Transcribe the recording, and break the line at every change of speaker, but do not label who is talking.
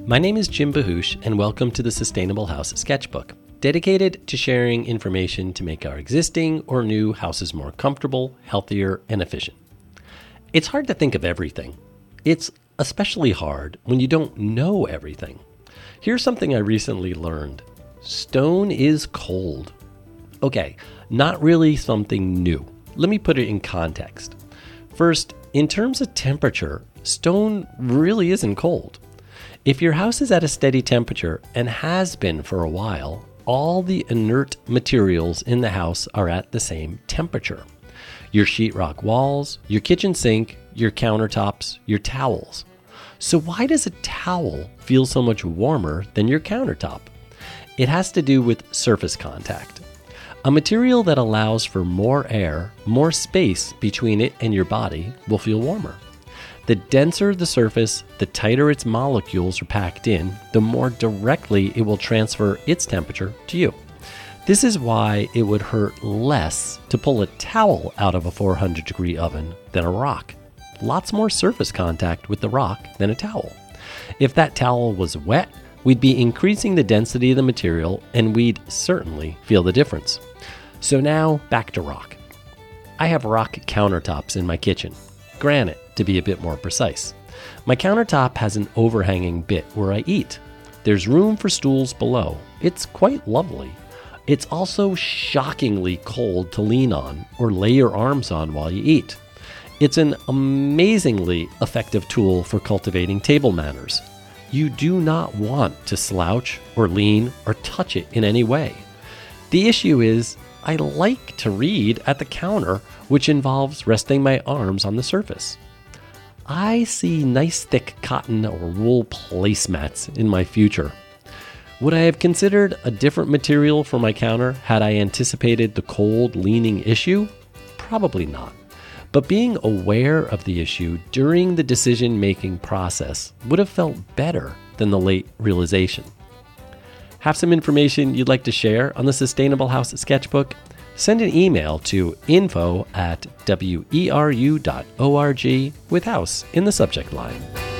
My name is Jim Bahush, and welcome to the Sustainable House Sketchbook, dedicated to sharing information to make our existing or new houses more comfortable, healthier, and efficient. It's hard to think of everything. It's especially hard when you don't know everything. Here's something I recently learned. Stone is cold. Okay, not really something new. Let me put it in context. First, in terms of temperature, stone really isn't cold. If your house is at a steady temperature and has been for a while, all the inert materials in the house are at the same temperature. Your sheetrock walls, your kitchen sink, your countertops, your towels. So why does a towel feel so much warmer than your countertop? It has to do with surface contact. A material that allows for more air, more space between it and your body will feel warmer. The denser the surface, the tighter its molecules are packed in, the more directly it will transfer its temperature to you. This is why it would hurt less to pull a towel out of a 400-degree oven than a rock. Lots more surface contact with the rock than a towel. If that towel was wet, we'd be increasing the density of the material, and we'd certainly feel the difference. So now, back to rock. I have rock countertops in my kitchen. Granite, to be a bit more precise. My countertop has an overhanging bit where I eat. There's room for stools below. It's quite lovely. It's also shockingly cold to lean on or lay your arms on while you eat. It's an amazingly effective tool for cultivating table manners. You do not want to slouch or lean or touch it in any way. The issue is, I like to read at the counter, which involves resting my arms on the surface. I see nice thick cotton or wool placemats in my future. Would I have considered a different material for my counter had I anticipated the cold leaning issue? Probably not. But being aware of the issue during the decision-making process would have felt better than the late realization. Have some information you'd like to share on the Sustainable House Sketchbook? Send an email to info@weru.org with house in the subject line.